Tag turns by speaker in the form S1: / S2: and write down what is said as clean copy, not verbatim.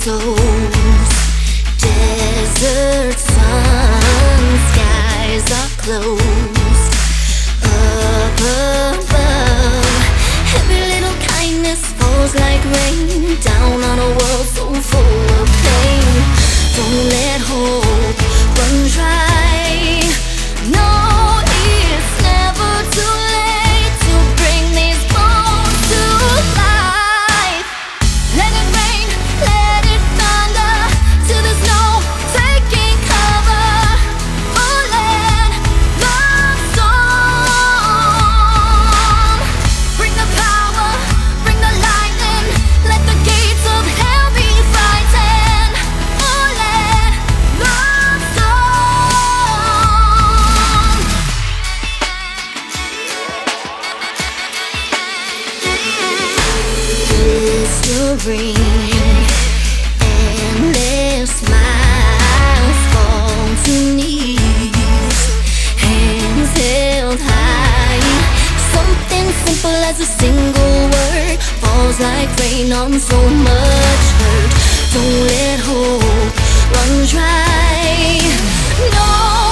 S1: toes. Desert sun, skies are closed. Up above, every little kindness falls like rain down on a world so full of pain. Don't let hope run dry. No, it's never too late to bring these bones to life. Let it rain, let it thunder, till there's no taking cover. Oh, let love storm. Bring the power, bring the lightning, let the gates of hell be frightened. Oh, let love storm. Mystery, endless smiles fall to knees, hands held high. Something simple as a single word falls like rain on so much hurt. Don't let hope run dry. No.